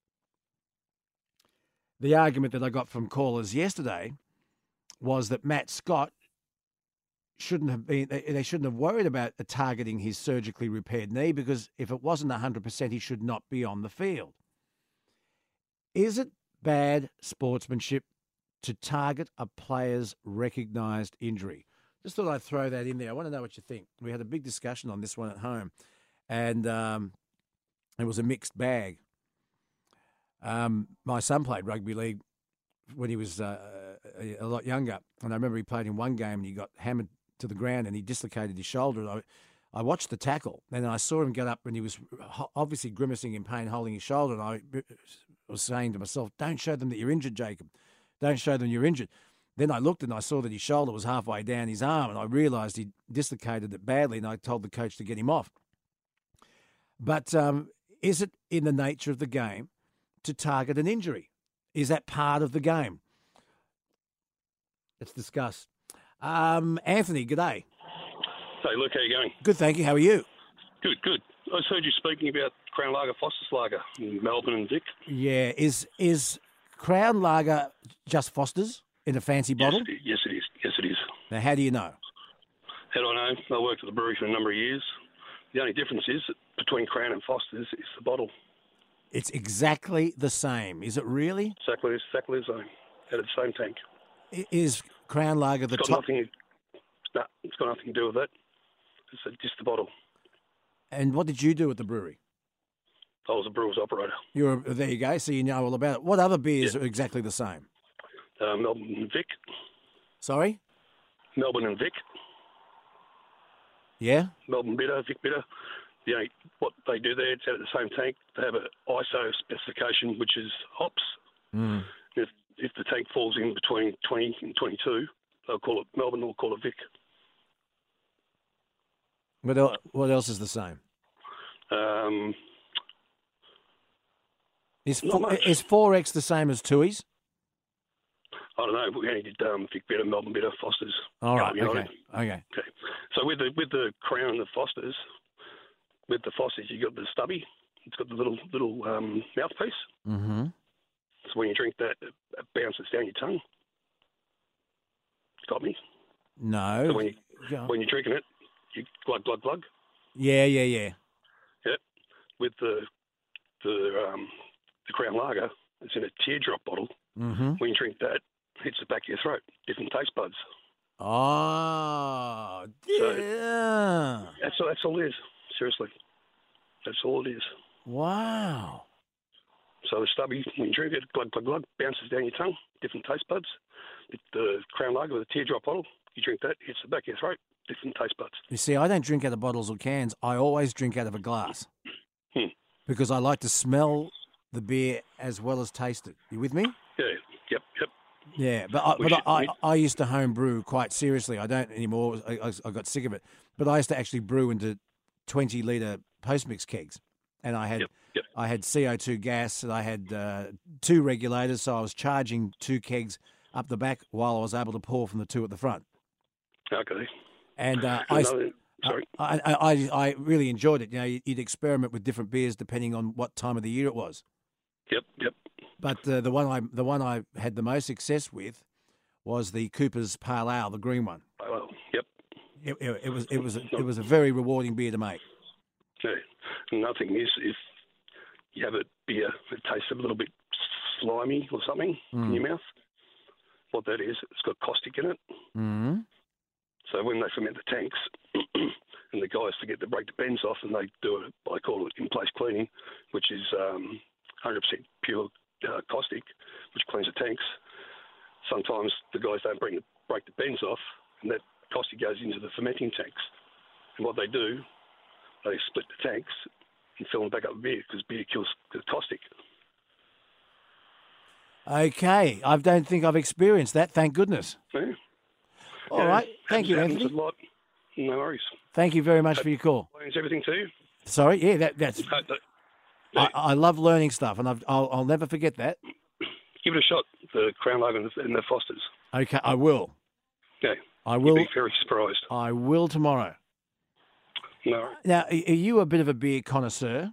The argument that I got from callers yesterday was that Matt Scott shouldn't have been, they shouldn't have worried about targeting his surgically repaired knee, because if it wasn't one hundred percent, he should not be on the field. Is it bad sportsmanship to target a player's recognised injury? Just thought I'd throw that in there. I want to know what you think. We had a big discussion on this one at home, and um, it was a mixed bag. Um, my son played rugby league when he was uh, a, a lot younger, and I remember he played in one game and he got hammered to the ground and he dislocated his shoulder. And I, I watched the tackle, and I saw him get up and he was obviously grimacing in pain, holding his shoulder, and I was saying to myself, don't show them that you're injured, Jacob. Don't show them you're injured. Then I looked and I saw that his shoulder was halfway down his arm, and I realised he dislocated it badly, and I told the coach to get him off. But um, is it in the nature of the game to target an injury? Is that part of the game? Let's discuss. Um, Anthony, g'day. Hey, Luke, how you going? Good, thank you. How are you? Good, good. I just heard you speaking about Crown Lager, Foster's Lager in Melbourne and Vic. Yeah, is is Crown Lager just Foster's in a fancy bottle? Yes, it is. Yes, it is. Yes, it is. Now, how do you know? How do I know? I worked at the brewery for a number of years. The only difference is that between Crown and Foster's is the bottle. It's exactly the same. Is it really? Exactly, exactly the same. Out of the same tank. I- Is Crown Lager the It's got top? nothing. No, it's got nothing to do with that. It's just the bottle. And what did you do at the brewery? I was a brewer's operator. You're there. You go. So you know all about it. What other beers Yeah. are exactly the same? Uh, Melbourne and Vic. Sorry. Melbourne and Vic. Yeah. Melbourne Bitter, Vic Bitter. The only, what they do there, it's out of the same tank. They have an I S O specification, which is hops. Mm. If if the tank falls in between twenty and twenty-two, they'll call it Melbourne or call it Vic. What el- What else is the same? Um, Is Not four, much. is four X the same as Tui's? I don't know. We only did um, Vic Bitter, Melbourne Bitter, Foster's. All right. Melbourne Okay. United. Okay. Okay. So with the with the Crown and the Fosters, with the Fosters, you got the stubby. It's got the little little um, mouthpiece. Mm-hmm. So when you drink that, it bounces down your tongue. Got me? No. So when you Yeah. when you're drinking it, you glug glug glug. yeah. Yeah. Yeah. Yep. With the the um, the Crown Lager, it's in a teardrop bottle. Mm-hmm. When you drink that, it hits the back of your throat. Different taste buds. Oh. So- Yeah. That's all, that's all it is. Seriously, that's all it is. Wow. So the stubby, when you drink it, glug glug glug, bounces down your tongue. Different taste buds. It, the Crown Lager with a teardrop bottle, you drink that, hits the back of your throat. Different taste buds. You see, I don't drink out of bottles or cans. I always drink out of a glass Hmm. because I like to smell the beer as well as taste it. You with me? Yeah. Yep. Yep. Yeah, but I, We but should- I, we- I, I used to home brew quite seriously. I don't anymore. I, I, I got sick of it. But I used to actually brew into twenty litre post mix kegs, and I had Yep. Yep. I had C O two gas, and I had uh, two regulators, so I was charging two kegs up the back while I was able to pour from the two at the front. Okay. And uh, I, No, sorry. I, I, I, I really enjoyed it. You know, you'd experiment with different beers depending on what time of the year it was. Yep. Yep. But uh, the one I the one I had the most success with was the Cooper's Pale Ale, the green one. Oh, well, yep. It, it, it was it was a, it was a very rewarding beer to make. Yeah. Nothing is if you have a beer that tastes a little bit slimy or something in your mouth. What that is, it's got caustic in it. Mm-hmm. So when they ferment the tanks, and the guys forget to break the bends off, and they do it, I call it in-place cleaning, which is um, one hundred percent pure uh, caustic, which cleans the tanks. Sometimes the guys don't bring the, break the bends off, and that caustic goes into the fermenting tanks. And what they do, they split the tanks, and fill them back up with beer because beer kills the caustic. Okay, I don't think I've experienced that. Thank goodness. Yeah. All Yeah, right, thank you, happens Anthony. a lot. No worries. Thank you very much for your call. Learns everything too. Sorry, yeah, that, that's. Uh, no, I, I love learning stuff, and I've, I'll, I'll never forget that. give it a shot. The Crown Lager and the, and the Fosters. Okay, I will. Yeah. I You'll will. be very surprised. I will tomorrow. No. Now, are are you a bit of a beer connoisseur?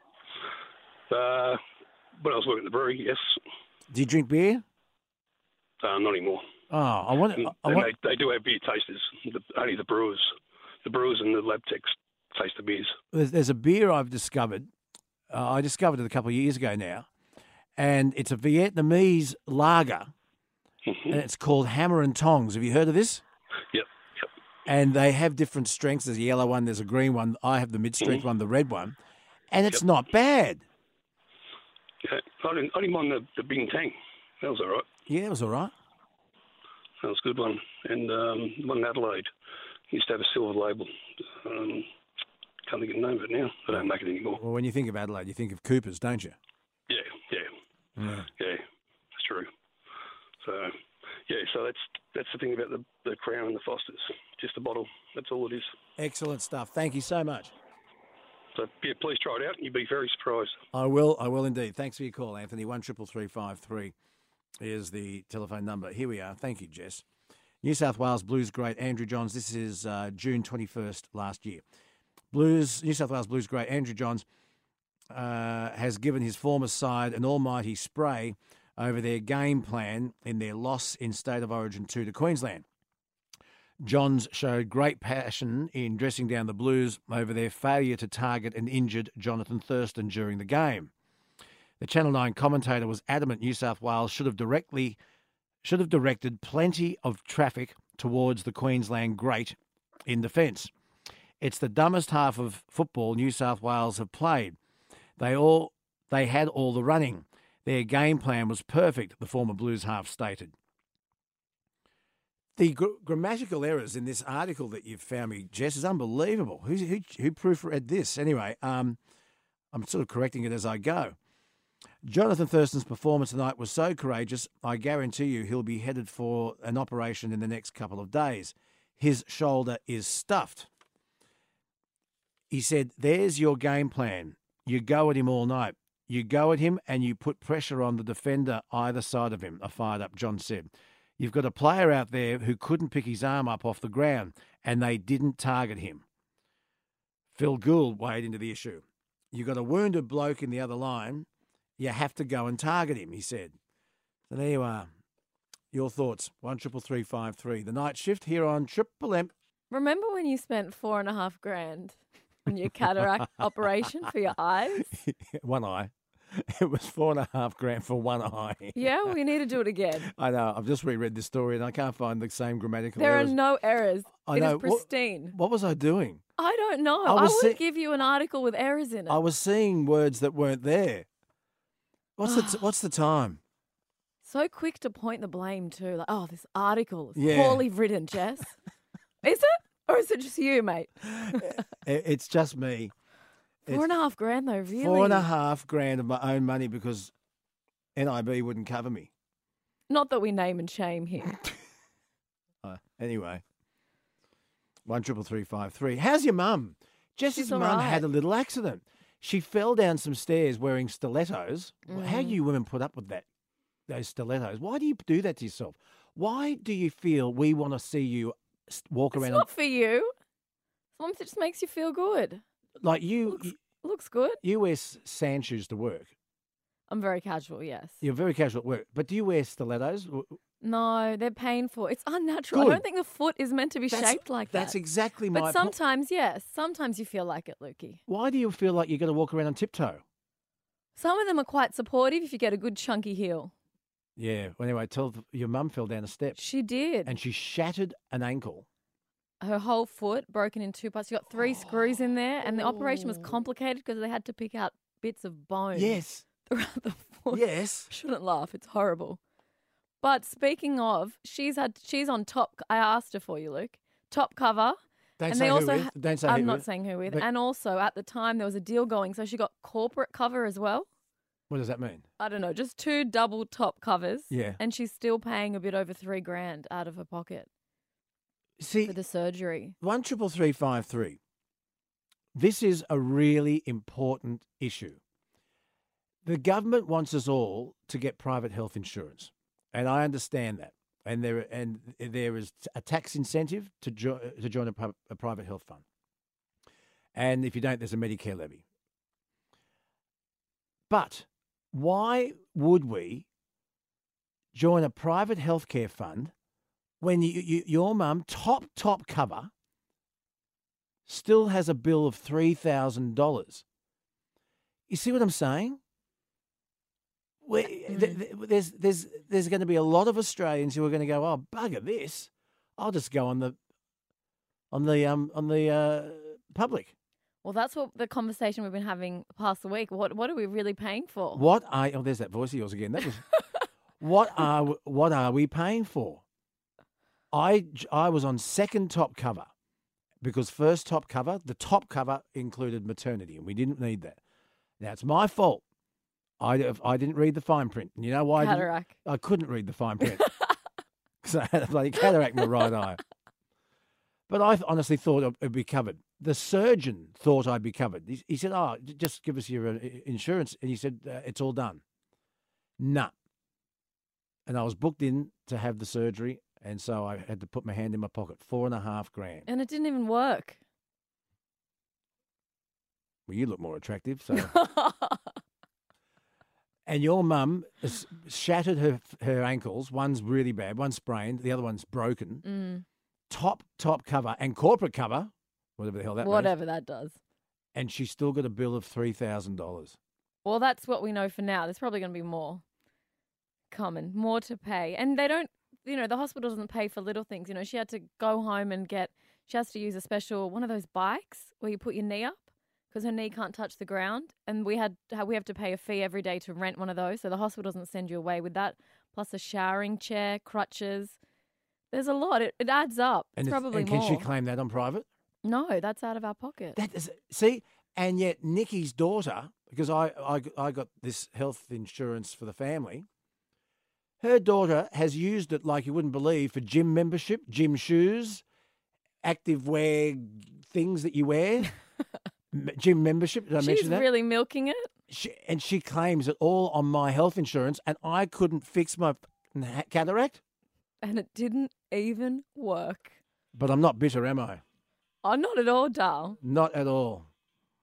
Uh, when I was working at the brewery, yes. Do you drink beer? Uh, not anymore. Oh, I want. And, I and want they, they do have beer tasters. The, only the brewers, the brewers and the lab techs taste the beers. there's, there's a beer I've discovered. Uh, I discovered it a couple of years ago now, and it's a Vietnamese lager, Mm-hmm. and it's called Hammer and Tongs. Have you heard of this? Yep. Yep. And they have different strengths. There's a yellow one, there's a green one. I have the mid-strength Mm-hmm. one, the red one, and it's Yep. not bad. Yeah. I didn't, I didn't mind the, the Bing Tang. That was all right. Yeah, it was all right. That was a good one. And um, one in Adelaide used to have a silver label. Um, can't think of the name of it now. They don't make it anymore. Well, when you think of Adelaide, you think of Coopers, don't you? Yeah, yeah, Yeah. yeah. That's true. So, yeah. So that's that's the thing about the the Crown and the Fosters. Just a bottle. That's all it is. Excellent stuff. Thank you so much. So yeah, please try it out, and you'll be very surprised. I will. I will indeed. Thanks for your call, Anthony. One triple three five three is the telephone number. Here we are. Thank you, Jess. New South Wales Blues great Andrew Johns. This is uh, June twenty-first last year. Blues New South Wales Blues great Andrew Johns uh, has given his former side an almighty spray over their game plan in their loss in State of Origin two to Queensland. Johns showed great passion in dressing down the Blues over their failure to target an injured Jonathan Thurston during the game. The Channel nine commentator was adamant New South Wales should have directly should have directed plenty of traffic towards the Queensland great in defence. It's the dumbest half of football New South Wales have played. They all they had all the running. Their game plan was perfect, the former Blues half stated. The gr- grammatical errors in this article that you've found me, Jess, is unbelievable. Who, who, who proofread this? Anyway, um, I'm sort of correcting it as I go. Jonathan Thurston's performance tonight was so courageous, I guarantee you he'll be headed for an operation in the next couple of days. His shoulder is stuffed. He said, there's your game plan. You go at him all night. You go at him and you put pressure on the defender either side of him, a fired-up John said. You've got a player out there who couldn't pick his arm up off the ground, and they didn't target him. Phil Gould weighed into the issue. You've got a wounded bloke in the other line. You have to go and target him, he said. So there you are. Your thoughts, one triple three five three. The night shift here on Triple M. Remember when you spent four and a half grand on your cataract operation for your eyes? One eye. It was four and a half grand for one eye. Yeah, we need to do it again. I know. I've just reread this story and I can't find the same grammatical There errors. are no errors. I It know. is What- pristine. What was I doing? I don't know. I I, was would see- give you an article with errors in it. I was seeing words that weren't there. What's the t- What's the time? So quick to point the blame too. Like, oh, this article is Yeah. poorly written, Jess. Is it? Or is it just you, mate? It- It's just me. Four and a half grand though, really? Four and a half grand of my own money because N I B wouldn't cover me. Not that we name and shame here. Uh, anyway, one triple three five three. How's your mum? Jess's She's all mum right. had a little accident. She fell down some stairs wearing stilettos. How do Mm. you women put up with that? Those stilettos. Why do you do that to yourself? Why do you feel we want to see you s- walk It's around not for you. Sometimes it just makes you feel good. like you? Looks, looks good. You wear s- sand shoes to work. I'm very casual, yes. You're very casual at work, but do you wear stilettos? W- No, they're painful. It's unnatural. I Good. don't think the foot is meant to be That's- shaped like That's that. exactly my But point. sometimes, yes. Sometimes you feel like it, Lukey. Why do you feel like you've got to walk around on tiptoe? Some of them are quite supportive if you get a good chunky heel. Yeah. Well, anyway, tell th- your mum fell down a step She did. and she shattered an ankle. Her whole foot broken in two parts. She got three screws in there, and the operation was complicated because they had to pick out bits of bone Yes. throughout the foot. Yes. Shouldn't laugh. It's horrible. But speaking of, she's had she's on top. I asked her for you, Luke. Top cover Don't and say they who also with. ha- Don't say I'm who not with. saying who with. But- And also at the time there was a deal going, so she got corporate cover as well. What does that mean? I don't know, just two double top covers. Yeah. And she's still paying a bit over three grand out of her pocket See, for the surgery. one triple three five three. This is a really important issue. The government wants us all to get private health insurance, and I understand that. And there and there is a tax incentive to jo- to join a, pri- a private health fund. And if you don't, there's a Medicare levy. But why would we join a private healthcare fund when you, you, your mum, top, top cover, still has a bill of three thousand dollars? You see what I'm saying? We, th- th- there's there's there's going to be a lot of Australians who are going to go, oh, bugger this, I'll just go on the on the um on the uh, public. Well, that's what the conversation we've been having past the week. What what are we really paying for? What are oh, there's that voice of yours again. That was what are what are we paying for? I I was on second top cover because first top cover, the top cover included maternity, and we didn't need that. Now it's my fault. I, I didn't read the fine print. And you know why? I, didn't? Cataract. I couldn't read the fine print because I had a bloody cataract in my right eye. But I honestly thought it would be covered. The surgeon thought I'd be covered. He, he said, oh, j- just give us your uh, insurance. And he said, uh, it's all done. Nah. And I was booked in to have the surgery. And so I had to put my hand in my pocket. Four and a half grand. And it didn't even work. Well, you look more attractive. So. And your mum has shattered her her ankles. One's really bad, one's sprained, the other one's broken. Mm. Top, top cover and corporate cover, whatever the hell that means. Whatever that does. And she's still got a bill of three thousand dollars. Well, that's what we know for now. There's probably going to be more coming, more to pay. And they don't, you know, the hospital doesn't pay for little things. You know, she had to go home and get, she has to use a special, one of those bikes where you put your knee up because her knee can't touch the ground. And we had, we have to pay a fee every day to rent one of those. So the hospital doesn't send you away with that. Plus a showering chair, crutches. There's a lot. It, it adds up. And, it's it's- probably and can more. she claim that on private? No, that's out of our pocket. That is, see, and yet Nikki's daughter, because I, I, I got this health insurance for the family, her daughter has used it like you wouldn't believe for gym membership, gym shoes, active wear things that you wear, m- gym membership. Did I She's mention that? really milking it. She, and she claims it all on my health insurance, and I couldn't fix my f***ing ha- cataract. And it didn't even work. But I'm not bitter, am I? Oh, not at all, Dal. Not at all.